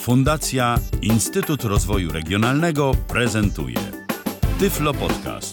Fundacja Instytut Rozwoju Regionalnego prezentuje Tyflo Podcast.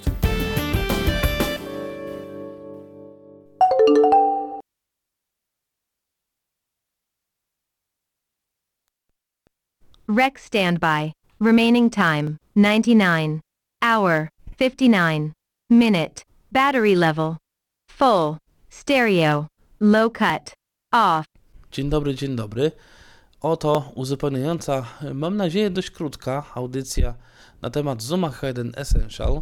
Rec standby. Remaining time, 99. Hour, 59. Minute. Battery level. Full. Stereo. Low cut. Off. Dzień dobry. Oto uzupełniająca, mam nadzieję dość krótka audycja na temat Zooma H1 Essential.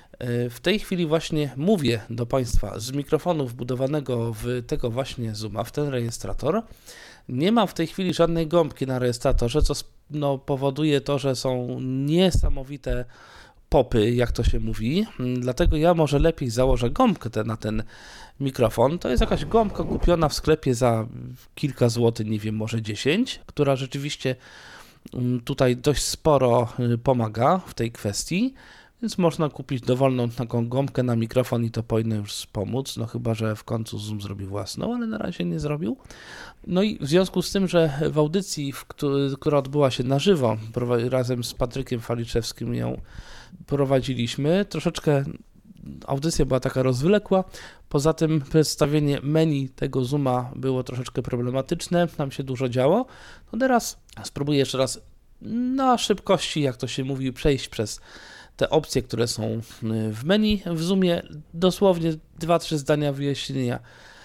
W tej chwili właśnie mówię do Państwa z mikrofonu wbudowanego w tego właśnie Zooma, w ten rejestrator. Nie mam w tej chwili żadnej gąbki na rejestratorze, co powoduje to, że są niesamowite popy, jak to się mówi. Dlatego ja może lepiej założę gąbkę na ten mikrofon. To jest jakaś gąbka kupiona w sklepie za kilka złotych, nie wiem, może 10, która rzeczywiście tutaj dość sporo pomaga w tej kwestii. Więc można kupić dowolną taką gąbkę na mikrofon i to powinno już pomóc, no chyba że w końcu Zoom zrobi własną, ale na razie nie zrobił. No i w związku z tym, że w audycji, która odbyła się na żywo, razem z Patrykiem Faliczewskim ją prowadziliśmy, troszeczkę audycja była taka rozwlekła, poza tym przedstawienie menu tego Zooma było troszeczkę problematyczne, tam się dużo działo. No teraz spróbuję jeszcze raz na szybkości, jak to się mówi, przejść przez te opcje, które są w menu w Zoomie, dosłownie 2-3 zdania wyjaśnienia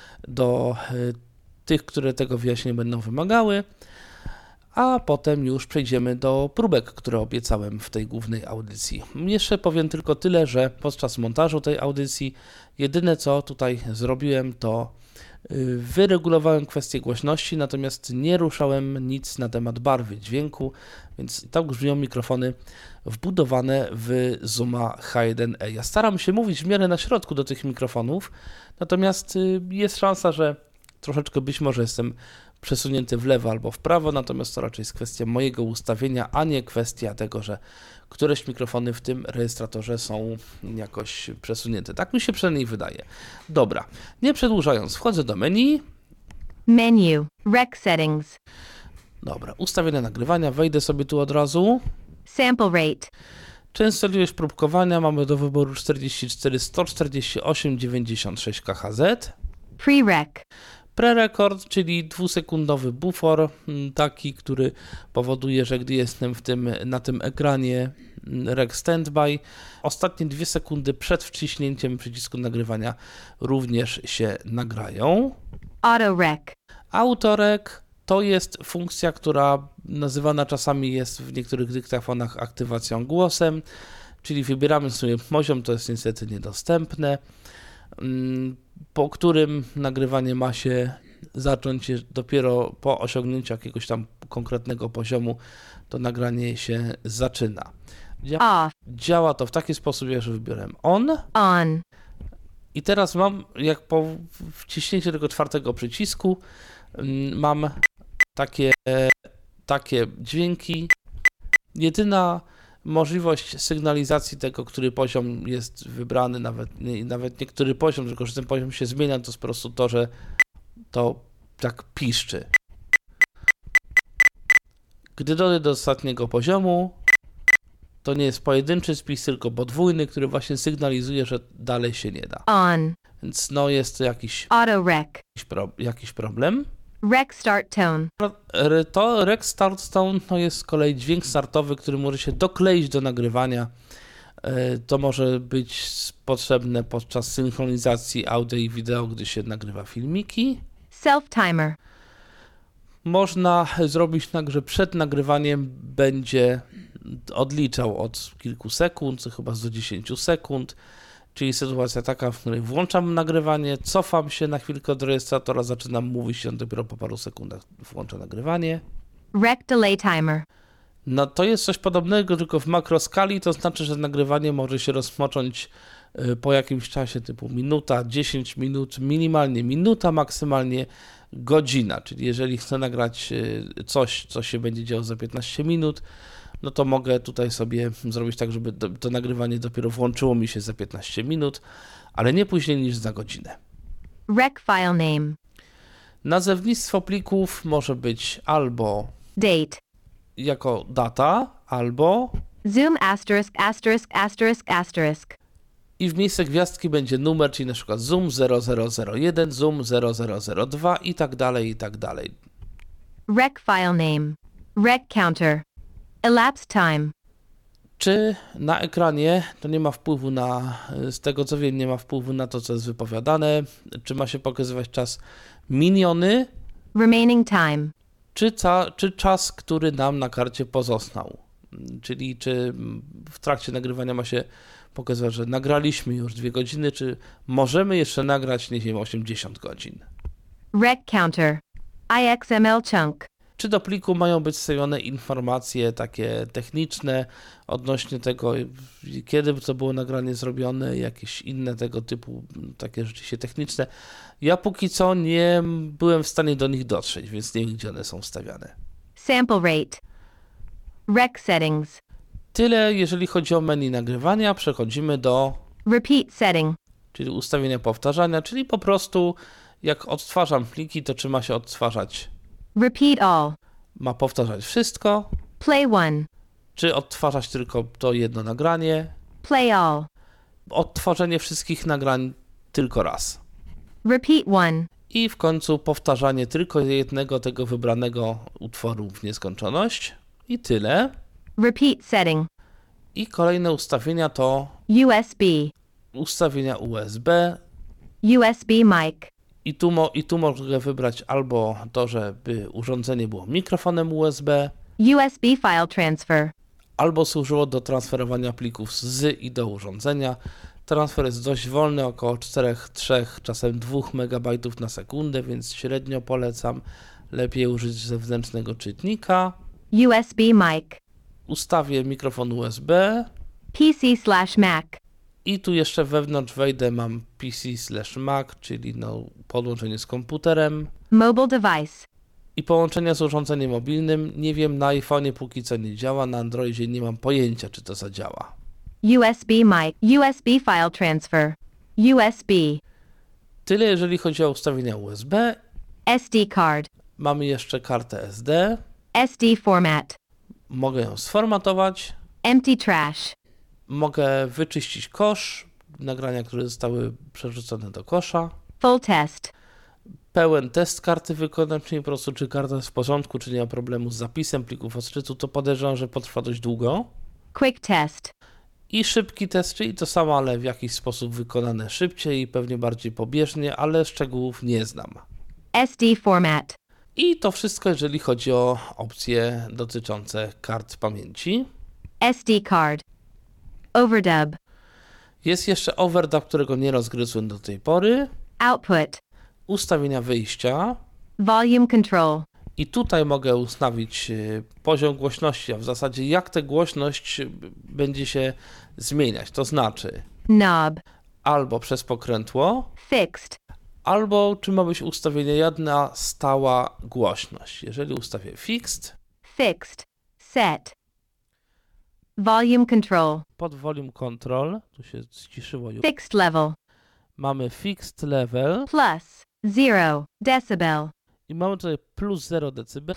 do tych, które tego wyjaśnienia będą wymagały, a potem już przejdziemy do próbek, które obiecałem w tej głównej audycji. Jeszcze powiem tylko tyle, że podczas montażu tej audycji jedyne co tutaj zrobiłem, to wyregulowałem kwestię głośności, natomiast nie ruszałem nic na temat barwy dźwięku, więc tak brzmią mikrofony wbudowane w Zooma H1e. Ja staram się mówić w miarę na środku do tych mikrofonów, natomiast jest szansa, że troszeczkę być może jestem przesunięty w lewo albo w prawo, natomiast to raczej jest kwestia mojego ustawienia, a nie kwestia tego, że któreś mikrofony w tym rejestratorze są jakoś przesunięte. Tak mi się przynajmniej wydaje. Dobra, nie przedłużając, wchodzę do menu. Menu. Rec settings. Dobra, ustawienia nagrywania, wejdę sobie tu od razu. Sample rate. Częstotliwość próbkowania mamy do wyboru 44, 148, 96 kHz. Pre-rec. Pre-record, czyli 2-sekundowy bufor, taki, który powoduje, że gdy jestem na tym ekranie Rec Standby, ostatnie 2 sekundy przed wciśnięciem przycisku nagrywania również się nagrają. Auto-rec. Auto-rec to jest funkcja, która nazywana czasami jest w niektórych dyktafonach aktywacją głosem, czyli wybieramy sobie poziom, to jest niestety niedostępne, po którym nagrywanie ma się zacząć dopiero po osiągnięciu jakiegoś tam konkretnego poziomu, to nagranie się zaczyna. Działa to w taki sposób, że wybiorem on. I teraz mam, jak po wciśnięciu tego 4. przycisku, mam takie dźwięki. Jedyna możliwość sygnalizacji tego, który poziom jest wybrany, nawet nie który poziom, tylko że ten poziom się zmienia, to jest po prostu to, że to tak piszczy. Gdy dojdę do ostatniego poziomu, to nie jest pojedynczy spis, tylko podwójny, który właśnie sygnalizuje, że dalej się nie da. Więc no jest to jakiś problem. Rec start tone. To Rec start tone to jest z kolei dźwięk startowy, który może się dokleić do nagrywania. To może być potrzebne podczas synchronizacji audio i wideo, gdy się nagrywa filmiki. Self-timer. Można zrobić tak, że przed nagrywaniem będzie odliczał od kilku sekund, chyba do 10 sekund. Czyli sytuacja taka, w której włączam nagrywanie, cofam się na chwilkę do rejestratora, zaczynam mówić i on dopiero po paru sekundach włącza nagrywanie. Rec delay timer. No to jest coś podobnego, tylko w makroskali, to znaczy, że nagrywanie może się rozpocząć po jakimś czasie typu minuta, 10 minut, minimalnie minuta, maksymalnie godzina. Czyli jeżeli chcę nagrać coś, co się będzie działo za 15 minut, no to mogę tutaj sobie zrobić tak, żeby to nagrywanie dopiero włączyło mi się za 15 minut, ale nie później niż za godzinę. Rec file name. Nazewnictwo plików może być albo date, jako data albo Zoom asterisk asterisk asterisk asterisk. i w miejsce gwiazdki będzie numer, czyli na przykład zoom 0001, zoom 0002 i tak dalej, i tak dalej. Rec file name. Rec counter. Elapsed time. Czy na ekranie to nie ma wpływu na, z tego co wiem, nie ma wpływu na to, co jest wypowiadane, czy ma się pokazywać czas miniony, Remaining time. czy czas, który nam na karcie pozostał. Czyli czy w trakcie nagrywania ma się pokazywać, że nagraliśmy już 2 godziny, czy możemy jeszcze nagrać, nie wiem, 80 godzin. Rec counter. IXML chunk. Czy do pliku mają być wstawione informacje takie techniczne odnośnie tego, kiedy to było nagranie zrobione, jakieś inne tego typu, takie rzeczywiście techniczne. Ja póki co nie byłem w stanie do nich dotrzeć, więc nie wiem, gdzie one są wstawiane. Sample rate. Rec settings. Tyle, jeżeli chodzi o menu nagrywania. Przechodzimy do, Repeat setting. czyli ustawienia powtarzania, czyli po prostu jak odtwarzam pliki, to czy ma się odtwarzać, Repeat all. ma powtarzać wszystko, Play one. czy odtwarzać tylko to jedno nagranie, Play all. odtworzenie wszystkich nagrań tylko raz. Repeat one. I w końcu powtarzanie tylko jednego tego wybranego utworu w nieskończoność. I tyle. Repeat setting. I kolejne ustawienia to USB. ustawienia USB. USB mic. I tu mogę wybrać albo to, żeby urządzenie było mikrofonem USB, USB file transfer. albo służyło do transferowania plików z i do urządzenia. Transfer jest dość wolny, około 4, 3, czasem 2 MB na sekundę, więc średnio polecam. Lepiej użyć zewnętrznego czytnika. USB mic. Ustawię mikrofon USB PC/Mac. i tu jeszcze wewnątrz wejdę, mam PC/Mac, czyli podłączenie z komputerem Mobile device. i połączenia z urządzeniem mobilnym. Nie wiem, na iPhone'ie póki co nie działa, na Androidzie nie mam pojęcia, czy to zadziała. USB mic. USB file transfer. USB. Tyle, jeżeli chodzi o ustawienia USB. SD card. Mamy jeszcze kartę SD. SD format. Mogę ją sformatować. Empty trash. Mogę wyczyścić kosz, nagrania, które zostały przerzucone do kosza. Full test. Pełen test karty wykonać, czyli po prostu czy karta jest w porządku, czy nie ma problemu z zapisem plików odczytu, to podejrzewam, że potrwa dość długo. Quick test. I szybki test, czyli to samo, ale w jakiś sposób wykonane szybciej i pewnie bardziej pobieżnie, ale szczegółów nie znam. SD format. I to wszystko, jeżeli chodzi o opcje dotyczące kart pamięci. SD card. Overdub. Jest jeszcze overdub, którego nie rozgryzłem do tej pory. Output. Ustawienia wyjścia. Volume control. I tutaj mogę ustawić poziom głośności, a w zasadzie jak tę głośność będzie się zmieniać. To znaczy Knob. albo przez pokrętło, Fixed. albo czy ma być ustawienie jedna stała głośność. Jeżeli ustawię fixed, Fixed. Set. Volume control. pod volume control, tu się ściszyło już, Fixed level. mamy fixed level Plus. 0 decibel. i mamy tutaj plus 0 dB,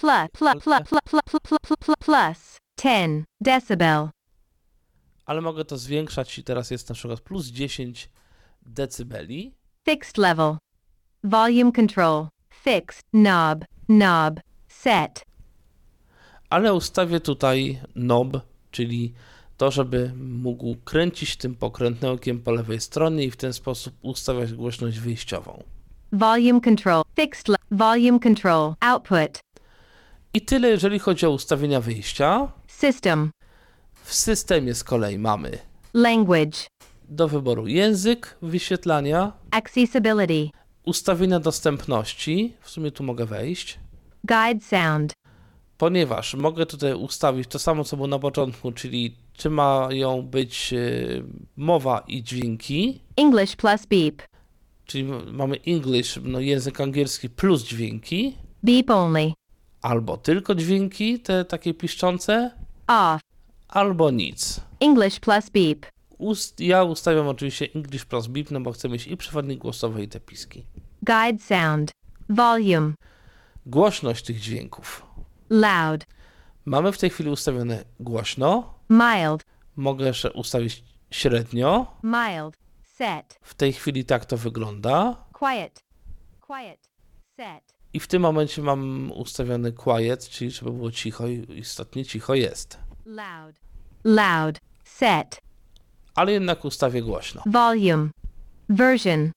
Plus 10 decibel. ale mogę to zwiększać i teraz jest na przykład plus 10 decybeli. Fixed level. Volume control. Fixed. Knob. Set. Ale ustawię tutaj knob, czyli to, żeby mógł kręcić tym pokrętnełkiem po lewej stronie i w ten sposób ustawiać głośność wyjściową. Volume control. Fixed volume control. Output. I tyle, jeżeli chodzi o ustawienia wyjścia. System. W systemie z kolei mamy Language. do wyboru język wyświetlania, Accessibility. ustawienia dostępności, w sumie tu mogę wejść, Guide sound. ponieważ mogę tutaj ustawić to samo, co było na początku, czyli czy mają być mowa i dźwięki, English plus beep. czyli mamy English, język angielski plus dźwięki, Beep only. albo tylko dźwięki, te takie piszczące, Off. albo nic. English plus beep. Ja ustawiam oczywiście English plus beep, bo chcę mieć i przewodnik głosowy, i te piski. Guide sound. Volume. Głośność tych dźwięków. Loud. Mamy w tej chwili ustawione głośno. Mild. Mogę jeszcze ustawić średnio. Mild. Set. W tej chwili tak to wygląda. Quiet. Quiet. Set. I w tym momencie mam ustawiony quiet, czyli żeby było cicho i istotnie cicho jest. Loud. Loud. Set. Ale jednak ustawię głośno. Volume. Version.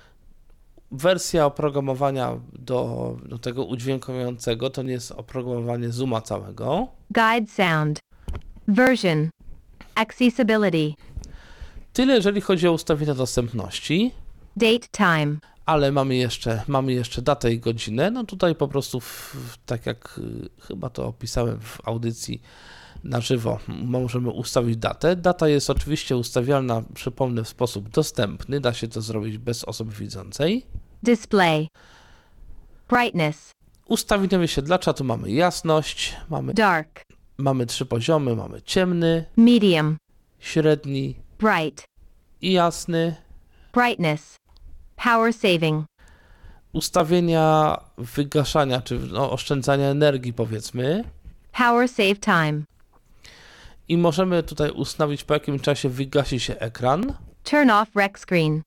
Wersja oprogramowania do tego udźwiękowiającego to nie jest oprogramowanie Zooma całego. Guide sound. Version. Accessibility. Tyle, jeżeli chodzi o ustawienia dostępności, Date time. ale mamy jeszcze datę i godzinę. No tutaj po prostu, tak jak chyba to opisałem w audycji na żywo, możemy ustawić datę. Data jest oczywiście ustawialna, przypomnę, w sposób dostępny. Da się to zrobić bez osoby widzącej. Display. Brightness. Ustawienia wyświetlacza tu mamy jasność, Dark. mamy 3 poziomy, mamy ciemny, Medium. średni Bright. i jasny. Brightness. Power saving. Ustawienia wygaszania, czy oszczędzania energii, powiedzmy. Power save time. I możemy tutaj ustawić, po jakim czasie wygasi się ekran Turn off rec screen.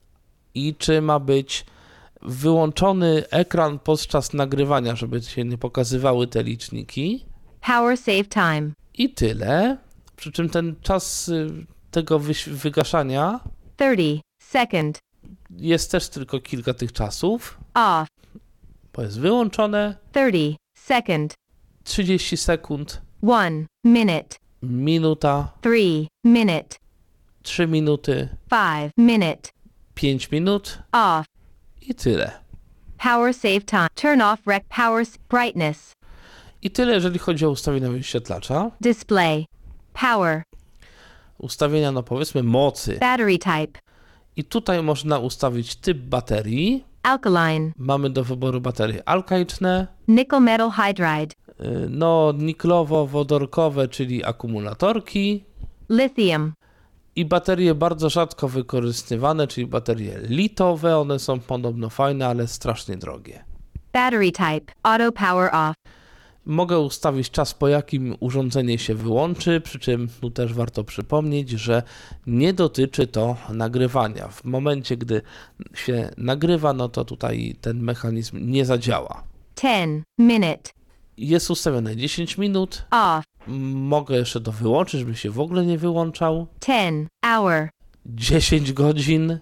i czy ma być wyłączony ekran podczas nagrywania, żeby się nie pokazywały te liczniki. Power save time. I tyle. Przy czym ten czas tego wygaszania 30 second. jest też tylko kilka tych czasów, Off. bo jest wyłączone 30 second. 30 sekund, 1 minute. minuta, 3 minute. 3 minuty, 5 minute. 5 minut Off. i tyle. Power save time. Turn off rec. Brightness. I tyle, jeżeli chodzi o ustawienia wyświetlacza. Display. Power. Ustawienia, no powiedzmy, mocy. Battery type. I tutaj można ustawić typ baterii. Alkaline. Mamy do wyboru baterie alkaliczne, Nickel metal hydride. no niklowo-wodorkowe, czyli akumulatorki, Lithium. i baterie bardzo rzadko wykorzystywane, czyli baterie litowe. One są podobno fajne, ale strasznie drogie. Battery type. Auto power off. Mogę ustawić czas, po jakim urządzenie się wyłączy, przy czym tu też warto przypomnieć, że nie dotyczy to nagrywania. W momencie, gdy się nagrywa, no to tutaj ten mechanizm nie zadziała. 10 minute. Jest ustawione 10 minut. Off. Mogę jeszcze to wyłączyć, żeby się w ogóle nie wyłączał. 10 hour. 10 godzin,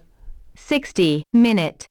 60 minute.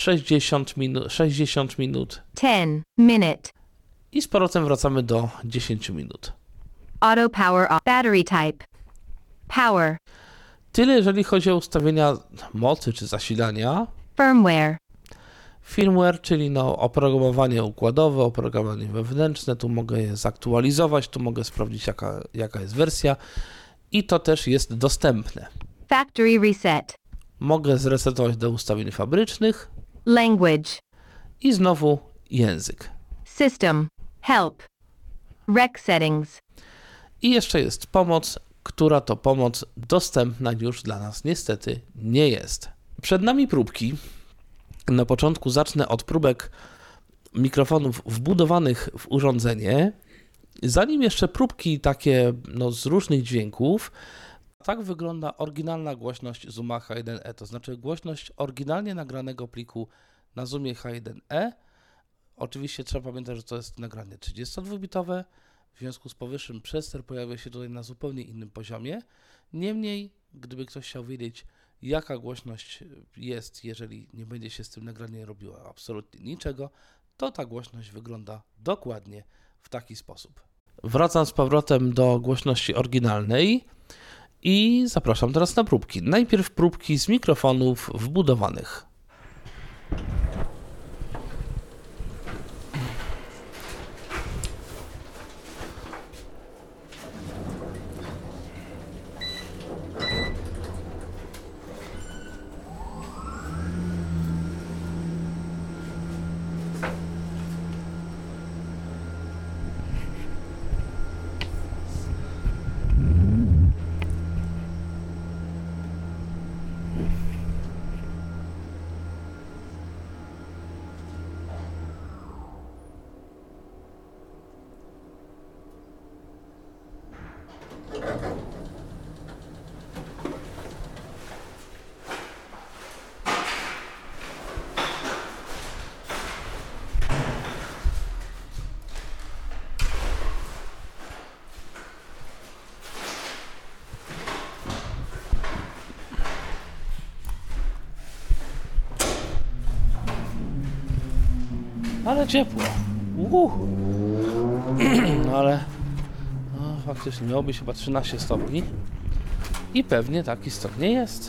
60 minut 10 minute. i z powrotem wracamy do 10 minut. Auto power off. Battery type. Power. Tyle, jeżeli chodzi o ustawienia mocy czy zasilania. Firmware. Firmware, czyli oprogramowanie układowe, oprogramowanie wewnętrzne. Tu mogę je zaktualizować, tu mogę sprawdzić, jaka jest wersja i to też jest dostępne. Factory reset. Mogę zresetować do ustawień fabrycznych Language. i znowu język. System. Help. Rec settings. I jeszcze jest pomoc, która to pomoc dostępna już dla nas niestety nie jest. Przed nami próbki. Na początku zacznę od próbek mikrofonów wbudowanych w urządzenie. Zanim jeszcze próbki takie z różnych dźwięków. Tak wygląda oryginalna głośność Zooma H1e, to znaczy głośność oryginalnie nagranego pliku na Zoomie H1e. Oczywiście trzeba pamiętać, że to jest nagranie 32-bitowe, w związku z powyższym przester pojawia się tutaj na zupełnie innym poziomie. Niemniej, gdyby ktoś chciał wiedzieć, jaka głośność jest, jeżeli nie będzie się z tym nagraniem robiło absolutnie niczego, to ta głośność wygląda dokładnie w taki sposób. Wracam z powrotem do głośności oryginalnej i zapraszam teraz na próbki. Najpierw próbki z mikrofonów wbudowanych. ale ciepło. Ale no, faktycznie miało być chyba 13 stopni i pewnie tak istotnie jest.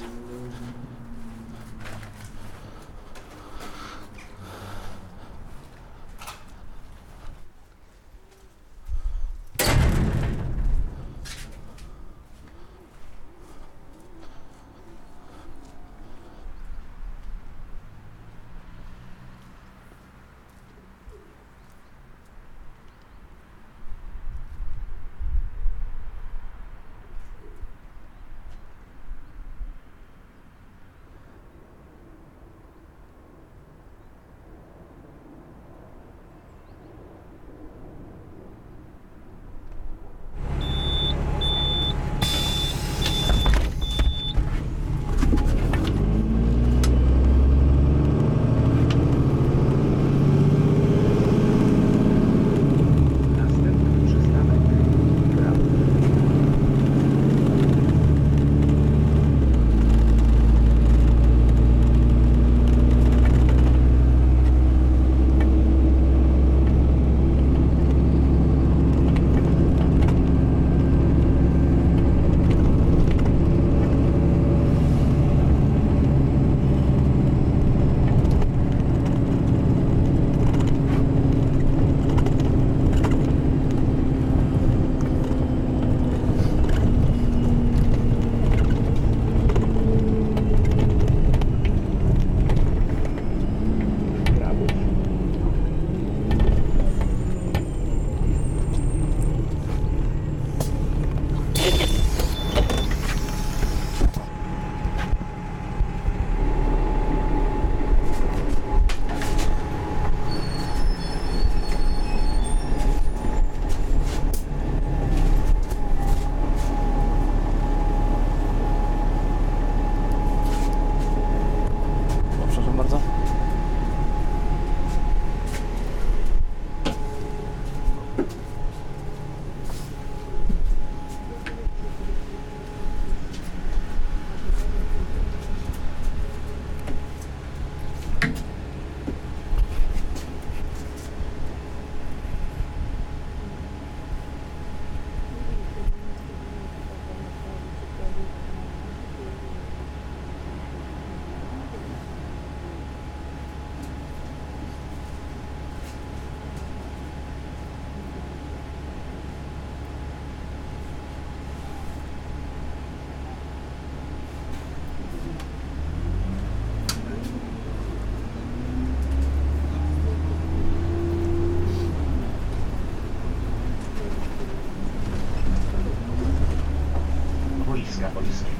Wojska Polskiego.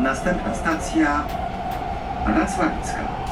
Następna stacja Racławicka.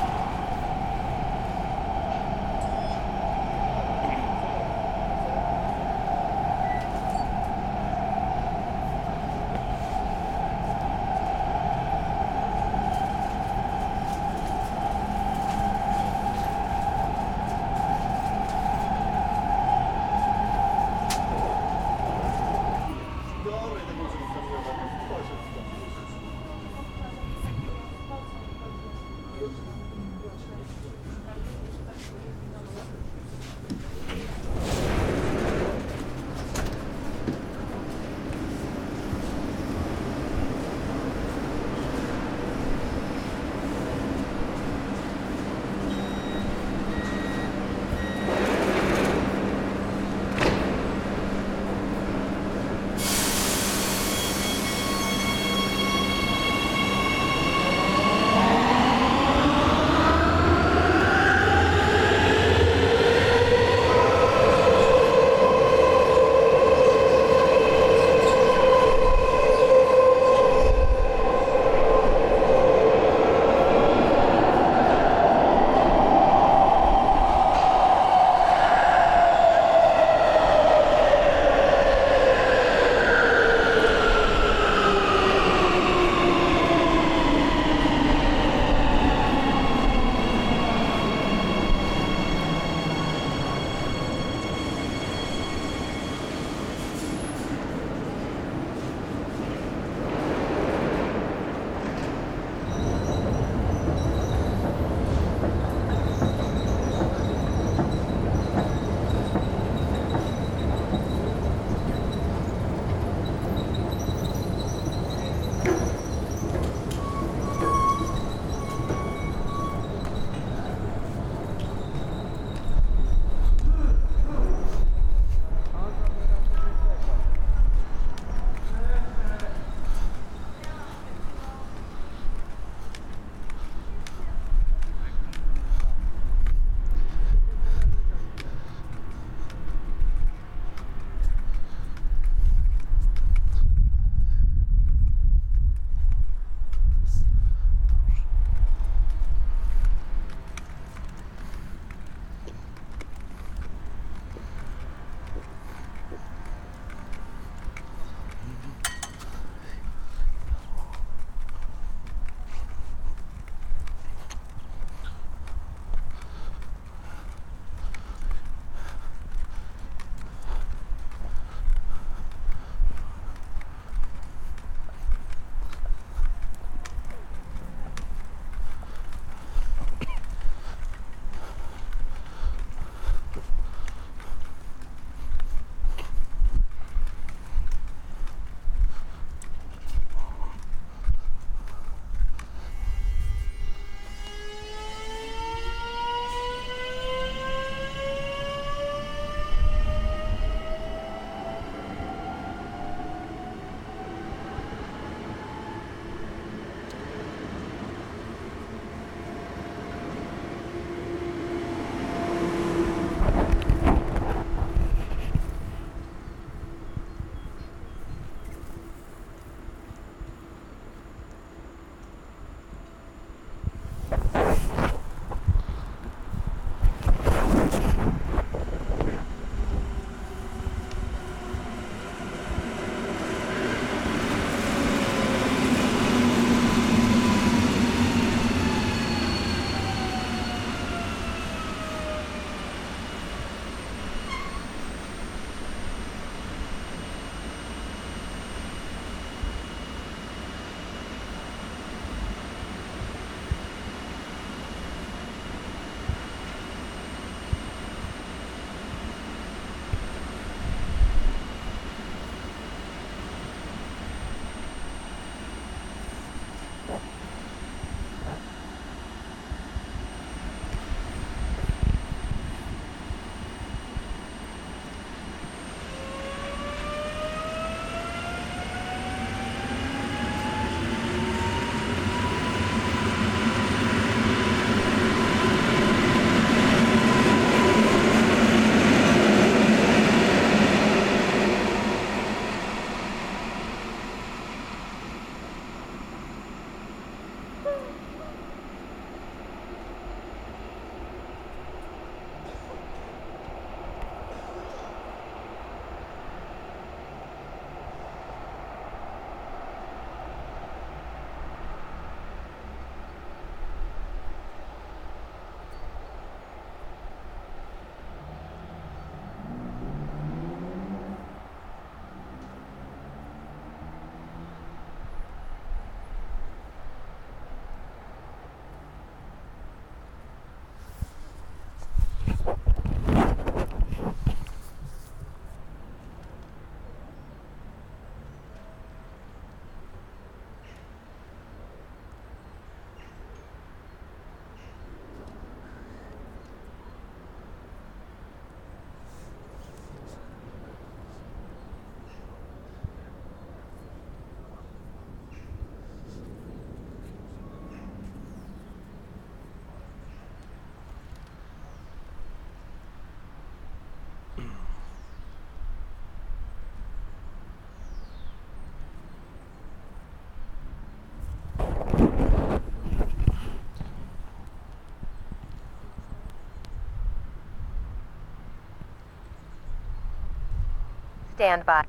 Stand by.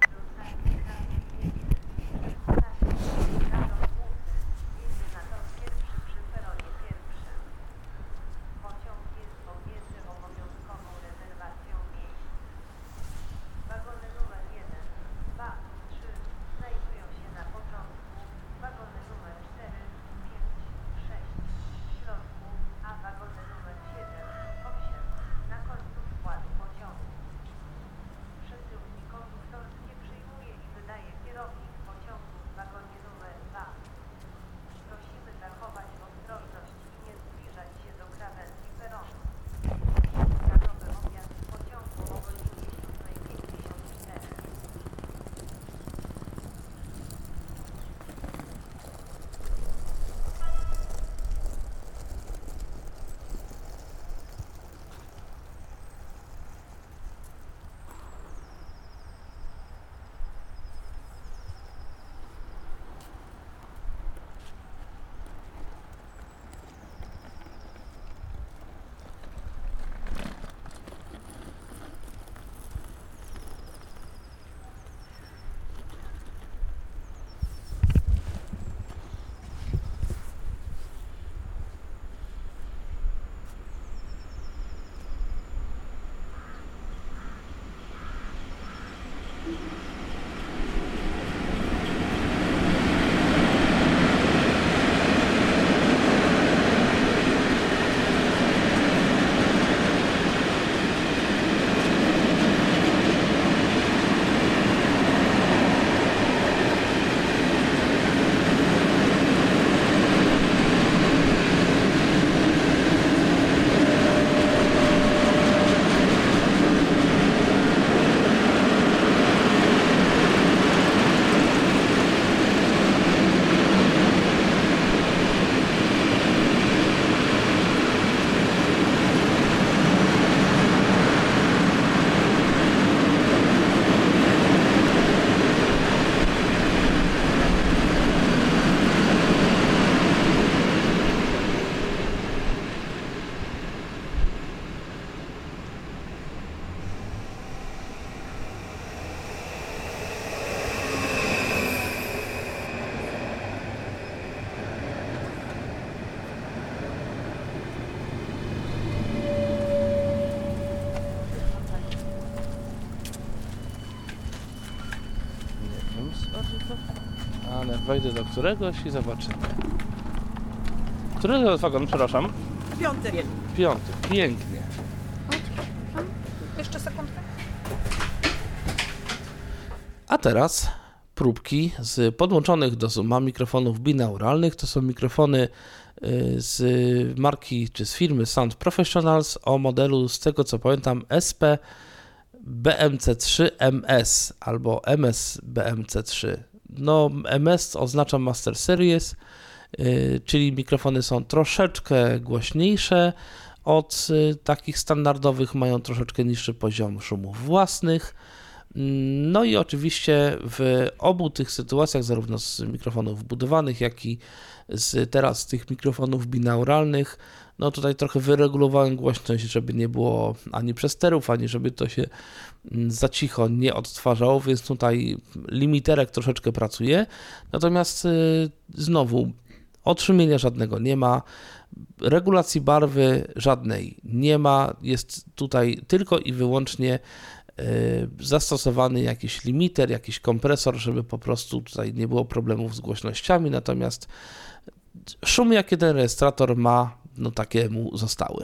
Ale wejdę do któregoś i zobaczymy. Który to jest wagon, przepraszam? 5. 5. Pięknie. Jeszcze sekundkę. A teraz próbki z podłączonych do Zooma mikrofonów binauralnych. To są mikrofony z marki czy z firmy Sound Professionals o modelu, z tego co pamiętam, SP BMC3 MS albo MS BMC3. No, MS oznacza Master Series, czyli mikrofony są troszeczkę głośniejsze od takich standardowych, mają troszeczkę niższy poziom szumów własnych. No i oczywiście w obu tych sytuacjach, zarówno z mikrofonów wbudowanych, jak i teraz z tych mikrofonów binauralnych, no tutaj trochę wyregulowałem głośność, żeby nie było ani przesterów, ani żeby to się za cicho nie odtwarzało, więc tutaj limiterek troszeczkę pracuje. Natomiast znowu odszumienia żadnego nie ma, regulacji barwy żadnej nie ma, jest tutaj tylko i wyłącznie zastosowany jakiś limiter, jakiś kompresor, żeby po prostu tutaj nie było problemów z głośnościami, natomiast szumy, jakie ten rejestrator ma, no takie mu zostały.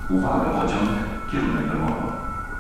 Uwaga, pociąg, kierunek Bemowo.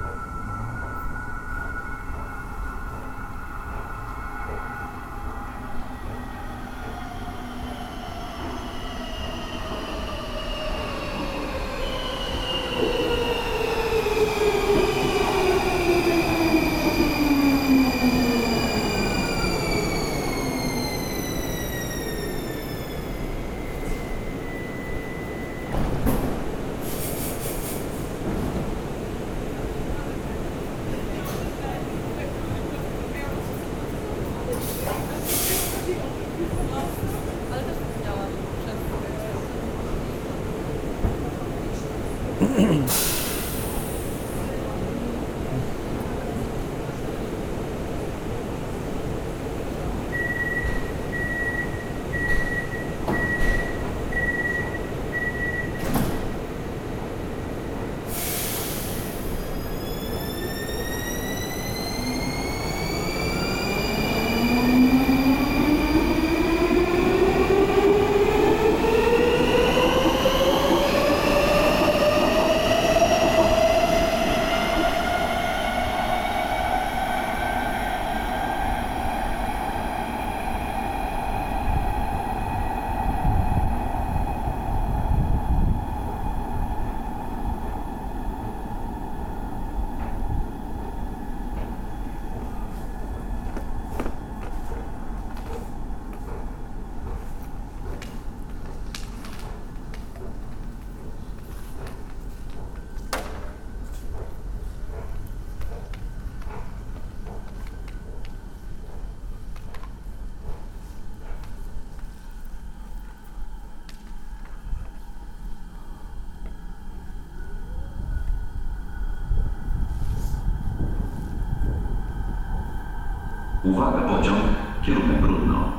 Uwaga, pociąg, kierunek Brudno.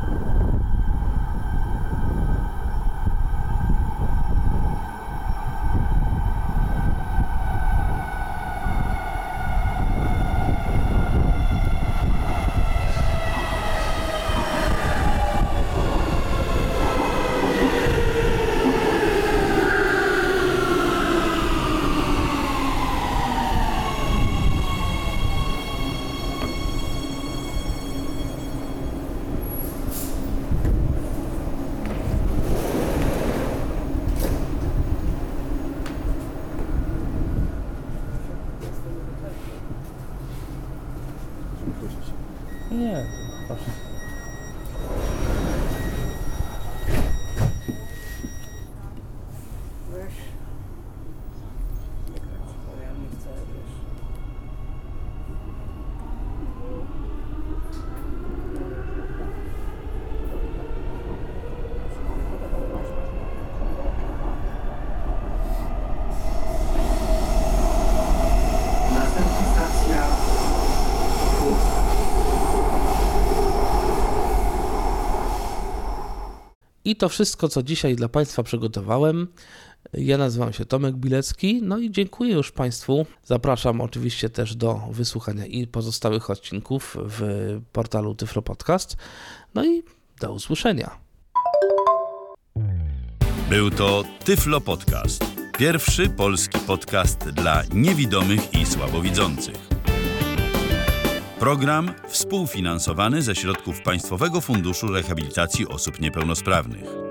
Nie, proszę. Weź. Nie kręć, bo ja nie chcę, wiesz. Następna stacja Kurs. I to wszystko, co dzisiaj dla Państwa przygotowałem. Ja nazywam się Tomek Bilecki, no i dziękuję już Państwu. Zapraszam oczywiście też do wysłuchania i pozostałych odcinków w portalu Tyflo Podcast. No i do usłyszenia. Był to Tyflo Podcast. Pierwszy polski podcast dla niewidomych i słabowidzących. Program współfinansowany ze środków Państwowego Funduszu Rehabilitacji Osób Niepełnosprawnych.